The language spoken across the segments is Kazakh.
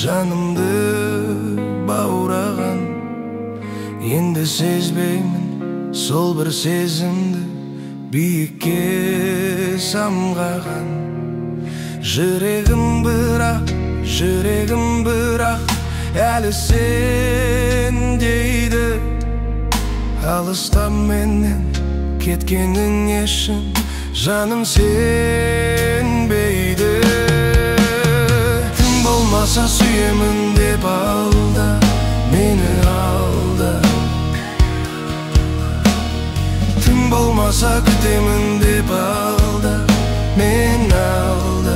Жанымды баураған, енді сезбеймін сол бір сезімді, биікке самғаған. Жүрегім бірақ, әлі сен дейді. Алыста менен кеткенің ешін жаным сенбейді. Тым болмаса сүйемін деп алда, мені алда. Тым болмаса күтемін деп алда, мен алда.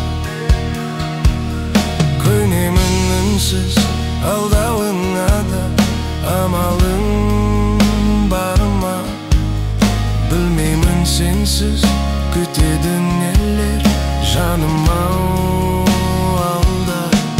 Көнемін үнсіз алдауыңа да, амалың бар ма? Білмеймін сенсіз күтеді нелер жаным алда.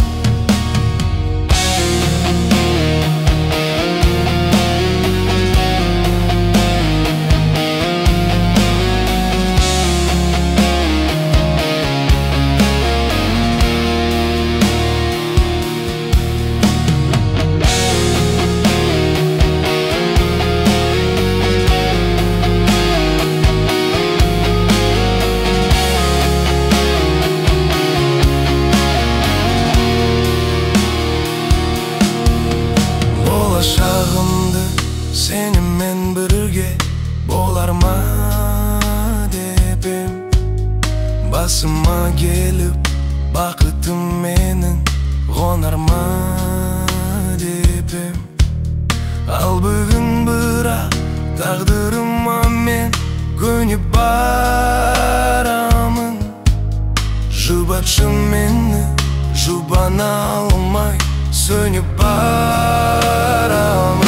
Болашағымды сенімен бірге болар ма деп ем. Басыма келіп бақытым менің қонар ма деп ем. Ал бүгін бірақ тағдырыма мен көніп барамын. Жұбатшы мені, жұбана алмай сөніп барамын.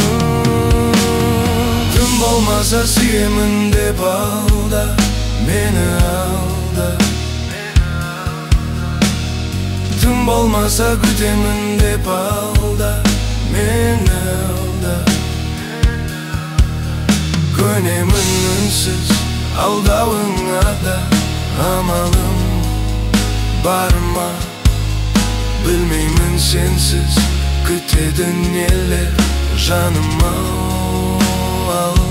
Тым болмаса сүйемін деп алда, мені алда. Тым болмаса күтемін деп алда, мені алда. Көнемін үнсіз алдауыңа да, амалым бар ма? Білмеймін сенсіз күтеді нелер жаным алда.